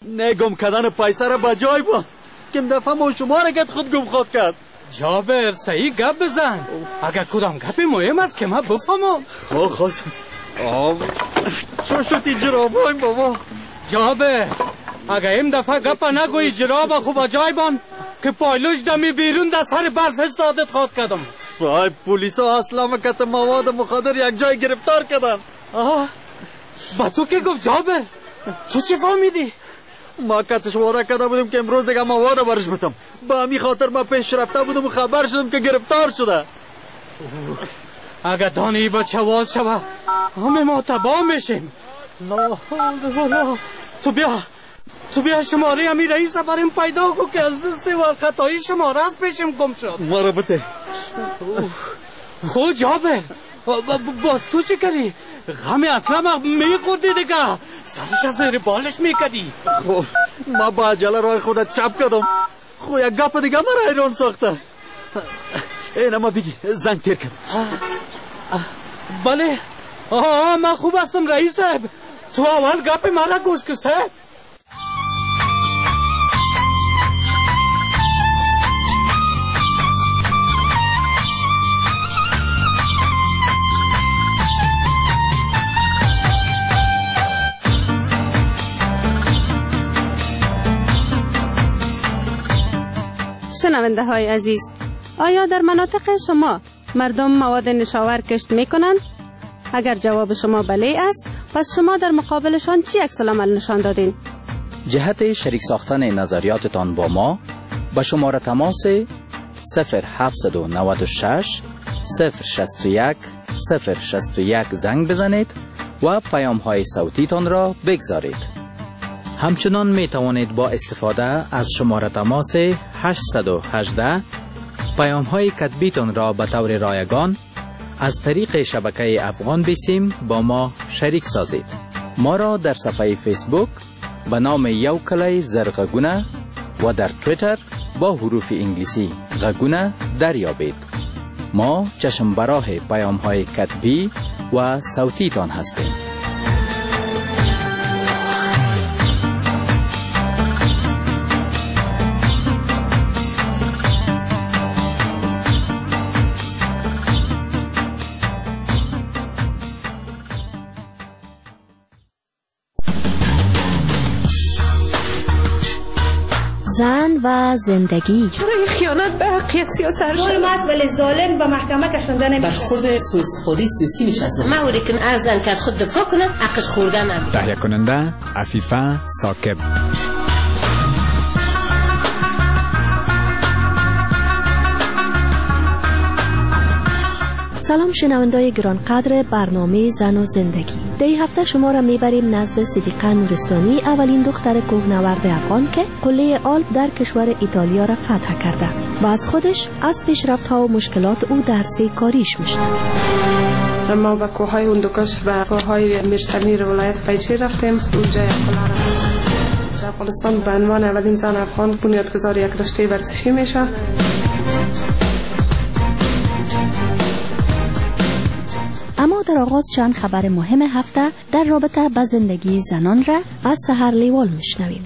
نه گم کردن پیسه را بجای با که دفعه ما شما را گفت خود گم خود کرد. جابر صحیح گپ بزن. اگر کدام گپی مهم است که ما بفهمم. خواست چون شدی جرابای بابا. جابر اگر این دفعه گپ نگویی جراب خوب جای بان که پایلوش دمی بیرون در سر برف استادت خود کردم. صاحب پولیس ها اصلا مکت مواد مخدر یک جای گرفتار کردن. با تو که گفت جابر؟ تو چه فهمیدی؟ ما کتش وعده کرده بودم که امروز دیگه مواد برش بتم. با همین خاطر ما پیش رفته بودم و خبر شدم که گرفتار شده. اگر دانی بچه واز شوه همه ما تباه میشیم. لا حول ولا. تو بیا شماره همین رئیس بریم پیدا کن که از دست و خطایی شماره از پیشم گم شد. ما رو بده. خود جابر باز تو چی کردی؟ غم اصلا ما میخوردی دیگه. سرش از زیر بالش میکردی. ما با عجله راه خودت چپ کردم. خو یک گپ دیگه ما حیران ساخته. اینا ما بگی زنگ تیر کرد. بله من خوب هستم رئیس صاحب. تو اول گپ مرا گوش که صاحب. شنونده های عزیز، آیا در مناطق شما مردم مواد نشاور کشت می کنند؟ اگر جواب شما بله است، پس شما در مقابلشان چی عکس العمل نشان دادین؟ جهت شریک ساختن نظریاتتان با ما به شماره تماس 0796 061 061 زنگ بزنید و پیام های صوتی تان را بگذارید. همچنان می توانید با استفاده از شماره تماس 818 پیام های کتبی تان را به طور رایگان از طریق شبکه افغان بیسیم با ما شریک سازید. ما را در صفحه فیسبوک به نام یو کلی زرغگونه و در تویتر با حروف انگلیسی غگونه دریابید. ما چشم براه پیام های کتبی و صوتی تان هستیم. زن و زندگی. چرا این خیانت به حقیقت سیاست شد؟ ظلم ولی ظالم به محکمه کشونده نمیشه. برخورد سوء استفاده سیاسی میشه از زن. موری که ارزن که از خود دفاع کنه حقش خورده نمیشه. تهیه کننده عفیفه ثاقب. سلام شنوندای گرانقدر برنامه زن و زندگی. در این هفته شما را میبریم نزد صدیقه نورستانی، اولین دختر کوهنورد افغان که قله آلپ در کشور ایتالیا را فتح کرده و از خودش از پیشرفت‌ها و مشکلات او در سه کاریش میشنویم. ما به کوههای هندوکش و کوههای میرسمیر ولایت پیچی رفتیم. اونجا یک قله را در افغانستان به عنوان اولین زن افغان بنیادگذار یک رشته ورزشی میشه. اما در آغاز چند خبر مهم هفته در رابطه با زندگی زنان را از سحر لیوال میشنویم.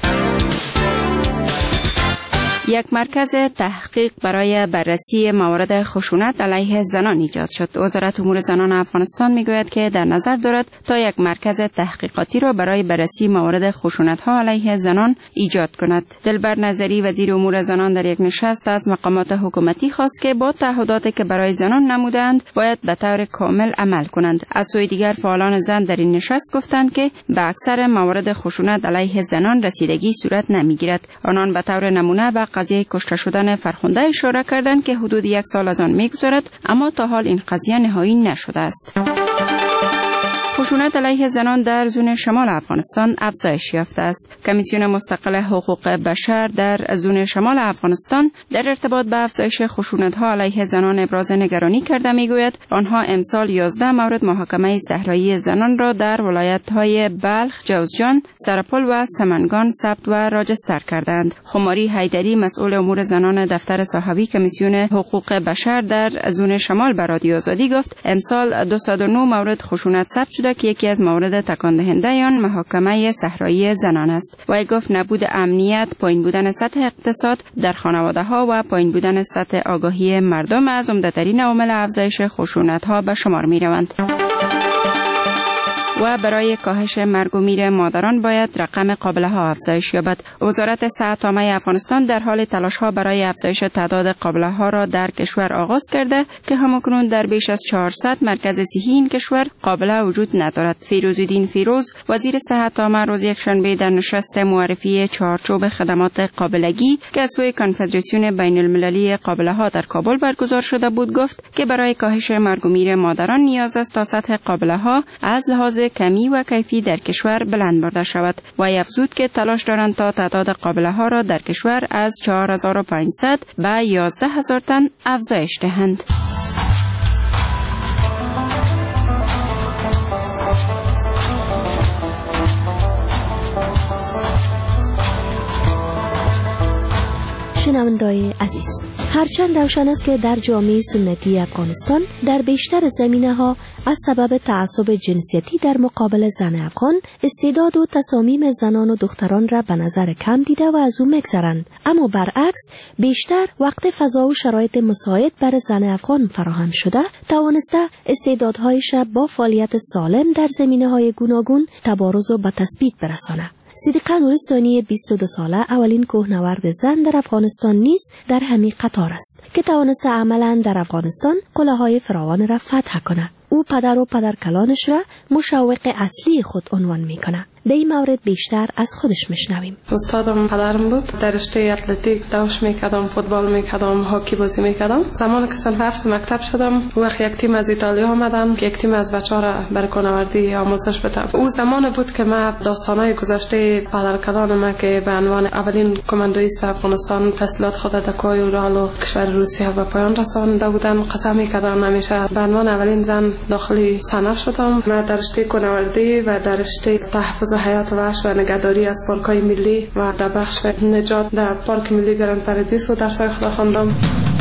یک مرکز تحقیق برای بررسی موارد خشونت علیه زنان ایجاد شد. وزارت امور زنان افغانستان میگوید که در نظر دارد تا یک مرکز تحقیقاتی را برای بررسی موارد خشونت‌ها علیه زنان ایجاد کند. دلبر نظری وزیر امور زنان در یک نشست از مقامات حکومتی خواست که با تعهداتی که برای زنان نمودند باید به طور کامل عمل کنند. از سوی دیگر فعالان زن در این نشست گفتند که به اکثر موارد خشونت علیه زنان رسیدگی صورت نمیگیرد. آنان به طور نمونه به قضیه کشته شدن فرخنده اشاره کردند که حدود 1 سال از آن می‌گذرد، اما تا حال این قضیه نهایی نشده است. خشونت علیه زنان در زون شمال افغانستان افزایش یافته است. کمیسیون مستقل حقوق بشر در زون شمال افغانستان در ارتباط با افزایش خشونت‌ها علیه زنان ابراز نگرانی کرده. میگوید آنها امسال 11 مورد محاکمه صحرایی زنان را در ولایت‌های بلخ، جوزجان، سرپل و سمنگان ثبت و راجستر کردند. خماری حیدری مسئول امور زنان دفتر صحوی کمیسیون حقوق بشر در زون شمال به رادیو آزادی گفت امسال 209 مورد خشونت ثبت شده گفته که یکی از موارد تکان دهنده آن محاکمه صحرایی زنان است. و گفت نبود امنیت، پایین بودن سطح اقتصاد در خانواده ها و پایین بودن سطح آگاهی مردم از عمده‌ترین عوامل افزایش خشونت ها به شمار می روند. و برای کاهش مرگ و میر مادران باید رقم قابله ها افزایش یابد. وزارت صحت عامه افغانستان در حال تلاش ها برای افزایش تعداد قابله ها را در کشور آغاز کرده که همکنون در بیش از 400 مرکز صحی این کشور قابله وجود ندارد. فیروزالدین فیروز وزیر صحت عامه روز یکشنبه در نشست معرفی چارچوب خدمات قابلگی که از سوی کنفدراسیون بین المللی قابله ها در کابل برگزار شده بود گفت که برای کاهش مرگ و میر مادران نیاز است تا سطح قابله ها از لحاظ کمی و کیفی در کشور بلند برده شود و افزود که تلاش دارند تا تعداد قابله ها را در کشور از 4500 به 11000 تن افزایش دهند. شنوندگان عزیز، هرچند روشن است که در جامعه سنتی افغانستان در بیشتر زمینه‌ها از سبب تعصب جنسیتی در مقابل زن افغان استعداد و تصامیم زنان و دختران را به نظر کم دیده و از او می‌گذرند، اما برعکس بیشتر وقت فضا و شرایط مساعد برای زن افغان فراهم شده توانسته استعدادهایش را با فعالیت سالم در زمینه‌های گوناگون تبارز و به تثبیت برساند. صدیقه نورستانی 22 ساله اولین کوهنورد زن در افغانستان نیز در همین قطار است که توانسته عملاً در افغانستان قله‌های فراوان را فتح کند. او پدر و پدرکلانش را مشوق اصلی خود عنوان میکنه. در این مورد بیشتر از خودش میشنویم. استادم پدرم بود. در رشته اتلتیک دوش میکردم، فوتبال میکردم، هاکی بازی میکردم. زمانی که صنف 7 مکتب شدم، وقت یک تیم از ایتالیا آمدن که یک تیم از بچه‌ها را برای کوهنوردی آموزش بدم. او زمان بود که ما داستانای گذشته پدرکلانم که به عنوان اولین کماندویست افغانستان تسلیحات خود در کوه اورال و کشور روسیه به پایان رسانده بودم. قسم میکردم همیشه به عنوان اولین زن داخلی صنعت شدم. من در رشته کوهنوردی و در رشته تحفظ حیات وحش و نگهداری از پارک‌های ملی و در بخش نجات در پارک ملی گران پردیس درس خدا خواندم.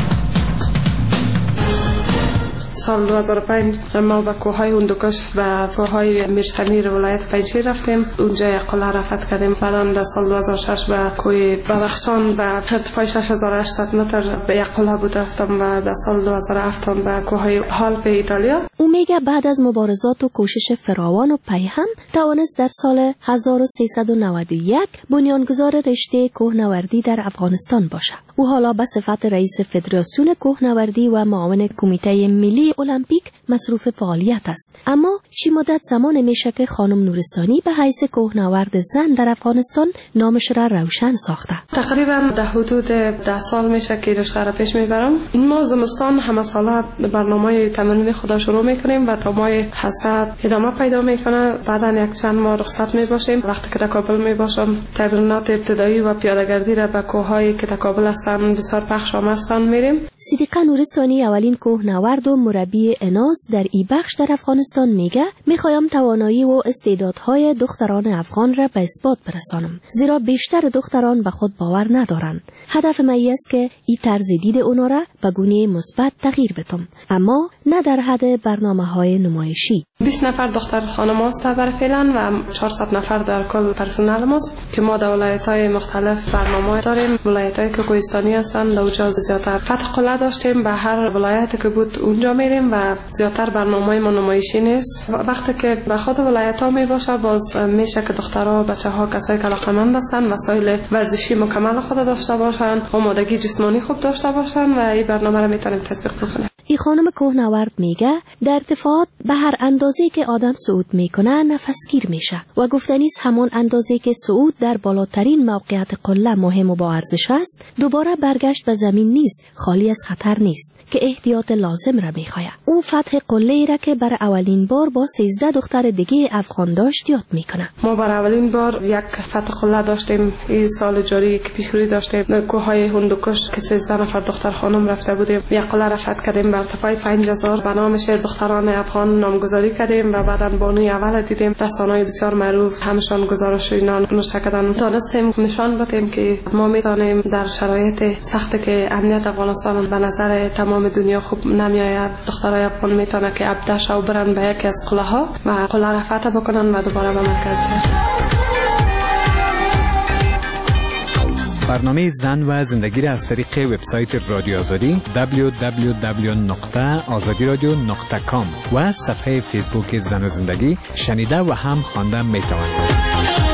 سال 2005 ما به کوههای هندوکش و کوههای میرسمیر ولایت پنجشیر رفتیم. اونجا یک قله رفت کردیم. بعداً در سال 2006 به کوه بدخشان و ارتفاع 6800 متر به یک قله بود رفتم و در سال 2007 به کوههای آلپ ایتالیا. او میگه بعد از مبارزات و کوشش فراوان و پیهم توانست در سال 1391 بنیانگذار رشته کوهنوردی در افغانستان باشد. او حالا به صفت رئیس فدراسیون کوهنوردی و معاون کمیته ملی المپیک مصروف فعالیت است. اما چی مدت زمان میشه که خانم نورستانی به حیث کوهنورد زن در افغانستان نامش را روشن ساخته؟ تقریبا در حدود 10 سال میشه که رشته را پیش میبرم. ما زمستان همه ساله برنامه تمرین خدا شروع میکنیم و تا ماه حسد ادامه پیدا میکنه. بعدا یک چند ماه رخصت میباشیم. وقتی که در کابل میباشم تمرینات ابتدایی و پیاده‌گردی را به کوههایی که در کابل هستن بسیار پخش آمدن میریم. صدیقه نورستانی اولین کوهنورد و مربی اناث در این بخش در افغانستان میگه میخوایم توانایی و استعدادهای دختران افغان را به اثبات برسانم، زیرا بیشتر دختران به خود باور ندارند. هدف من است که این طرز دید اونا را به گونه مثبت تغییر بدم، اما نه در حد برنامه‌های نمایشی. 20 نفر دختر خانم هست برای فعلا و 400 نفر در کل پرسنل ماست که ما در ولایت‌های مختلف برنامه داریم. ولایت‌هایی که کوهستانی هستند اونجا زیادتر فتح قله داشتیم. به هر ولایتی که بود اونجا میریم و زیادتر برنامه ما نمایشی نیست. وقتی که به خود ولایت‌ها میباشه باز میشه که دخترها بچه‌ها کسایی که علاقه‌مند هستند وسایل ورزشی مکمل خود داشته باشن، آمادگی جسمانی خوب داشته باشن و این برنامه را میتونیم تطبیق بکنیم. این خانم کوهنورد میگه در ارتفاعات به هر اندازه که آدم صعود میکنه نفسگیر میشه و گفتنیست همان اندازه که صعود در بالاترین موقعیت قله مهم و با ارزش است، دوباره برگشت به زمین نیست خالی از خطر نیست که احتیاط لازم را میخواید. او فتح قله را که برای اولین بار با 13 دختر دیگه افغان داشت یاد میکنه. ما برای اولین بار یک فتح قله داشتیم. این سال جاری که پیشروی داشتیم در کوههای هندوکش که 13 نفر دختر خانم رفته بودیم. یک قله را فتح کردیم. ارتفاع 5000 به نام شعر دختران افغان نامگذاری کردیم و بعداً بانوی اول دیدیم. رسانه‌های بسیار معروف همشان گزارش اینا نشر کردن. دانستیم نشان بدیم که ما میتونیم در شرایط سختی که امنیت افغانستان به نظر تمام دنیا خوب نمیآید، دخترای افغان میتونه که ابته شو برن به یکی از قله‌ها و قله را فتح بکنن و دوباره به مرکز برن. برنامه زن و زندگی را از طریق وبسایت رادیو آزادی www.azadiradio.com و صفحه فیسبوک زن و زندگی شنیده و هم خوانده میتوانید.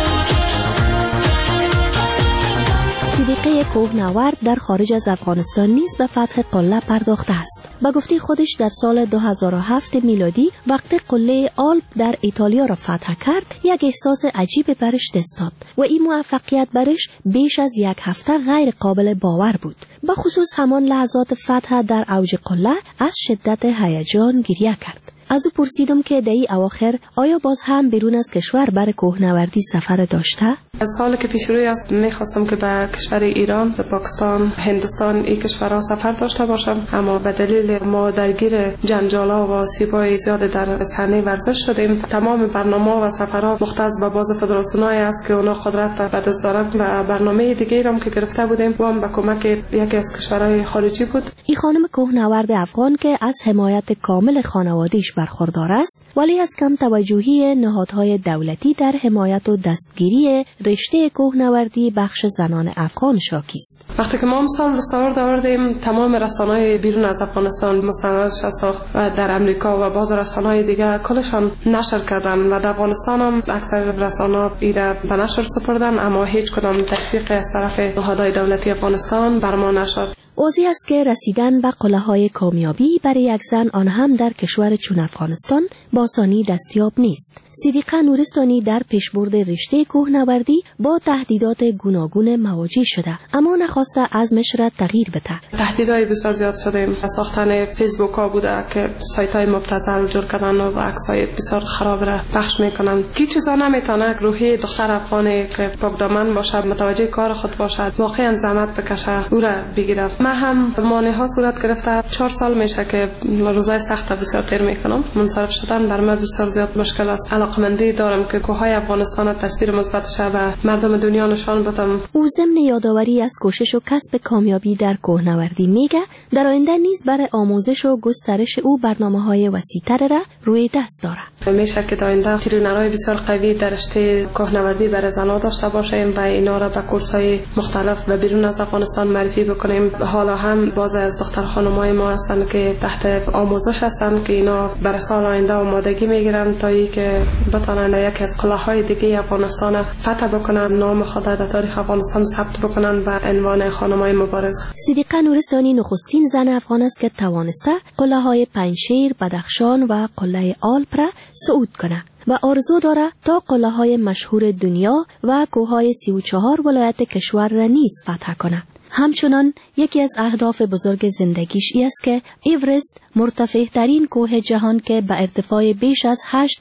صدیقه کوهنورد در خارج از افغانستان نیز به فتح قله پرداخته است. به گفته خودش در سال 2007 میلادی وقتی قله آلپ در ایتالیا را فتح کرد یک احساس عجیب برش دست داد و این موفقیت برش بیش از یک هفته غیر قابل باور بود. به خصوص همان لحظات فتح در اوج قله از شدت هیجان گریه کرد. از او پرسیدم که در این اواخر آیا باز هم بیرون از کشور برای کوهنوردی سفر داشته؟ از سالی که پیش روی است میخواستم که به کشور ایران، به پاکستان، هندوستان این کشورها سفر داشته باشم، اما به دلیل ما درگیر جنجالا و آسیب‌های زیاد در صحنه ورزش شدیم. تمام برنامه و سفرها مختص به باز فدراسیون‌های است که اونا قدرت به دست دارند و برنامه دیگه هم که گرفته بودیم و هم به کمک یکی از کشورهای خارجی بود. این خانم کوهنورد افغان که از حمایت کامل خانواده‌اش برخوردار است ولی از کم توجهی نهادهای دولتی در حمایت و دستگیری رشته کوهنوردی بخش زنان افغان شاکی است. وقتی که ما مثال دستاورد آوردیم تمام رسانه‌های بیرون از افغانستان مستندش ساخت و در امریکا و باز رسانه‌های دیگه کلشان نشر کردن و در افغانستان هم اکثر رسانه‌ها ایره به نشر سپردن، اما هیچ کدام تشویق از طرف نهادهای دولتی افغانستان بر ما نشد. واضح است که رسیدن به قله‌های کامیابی برای یک زن آن هم در کشور چون افغانستان با آسانی دستیاب نیست. صدیقه نورستانی در پیشبرد رشته کوهنوردی با تهدیدات گوناگون مواجه شده، اما نخواسته عزمش را تغییر بده. تهدیدهای بسیار زیاد شدیم. ساختن فیسبوک ها بوده که سایت‌های مبتذل جور کردن و عکس‌های بسیار خراب را پخش میکنن. کی چیزا نمیتونه روحی دختر افغانی که پاکدامن باشه، متوجه کار خود باشد، واقعا زحمت بکشه او را بگیره. من هم مانع‌ها صورت گرفته. 4 سال میشه که روزای سخت بسیار تیر میکنم. منصرف شدن بر من بسیار زیاد مشکل است. علاقمندی دارم که کوههای افغانستان تصویر مثبت شه و مردم دنیا نشان بدم. او ضمن یادآوری از کوشش و کسب کامیابی در کوهنوردی میگه در آینده نیز برای آموزش و گسترش او برنامه‌های وسیع‌تر را روی دست داره. میشه که در آینده ترینرهای بسیار قوی در رشته کوهنوردی برای زنان داشته باشیم و اینا را به کورس‌های مختلف و بیرون از افغانستان معرفی بکنیم. حالا هم باز از دختر خانم‌های ما هستند که تحت آموزش هستند که اینا برای سال آینده آمادگی میگیرن تا اینکه بتونن یکی از قله‌های دیگه افغانستان فتح بکنن، نام خود در تاریخ افغانستان ثبت بکنن به عنوان خانم‌های مبارز. صدیقه نورستانی نخستین زن افغان است که توانسته قله‌های پنجشیر، بدخشان و قلعه آلپ را صعود کنه و آرزو داره تا قله‌های مشهور دنیا و کوههای 34 ولایت کشور را نیز فتح کنه. همچنان یکی از اهداف بزرگ زندگیش است که ایورست، مرتفع ترین کوه جهان که به ارتفاع بیش از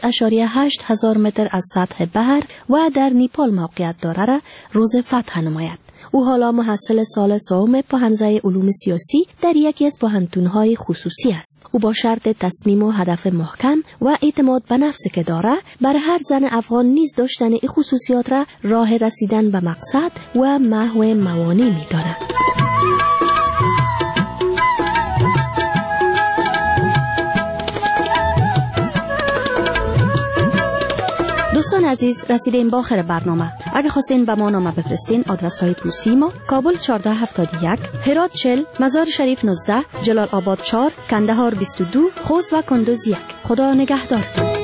8.8 هزار متر از سطح بحر و در نیپال موقعیت داره را روز فتح نماید. او حالا محصل سال سوم په حوزه علوم سیاسی در یکی از پوهنتون‌های خصوصی است. او با شرط تصمیم و هدف محکم و اعتماد به نفس که داره، برای هر زن افغان نیز داشتن این خصوصیات را راه رسیدن به مقصد و محو موانع می‌داند. دوستان عزیز، رسیدیم به آخر برنامه. اگه خواستین به ما نامه بفرستین، آدرس های پستی ما: کابل 1471، هرات 40، مزار شریف 19، جلال آباد 4، کندهار 22، خوست و کندوز 1. خدا نگهدارتون.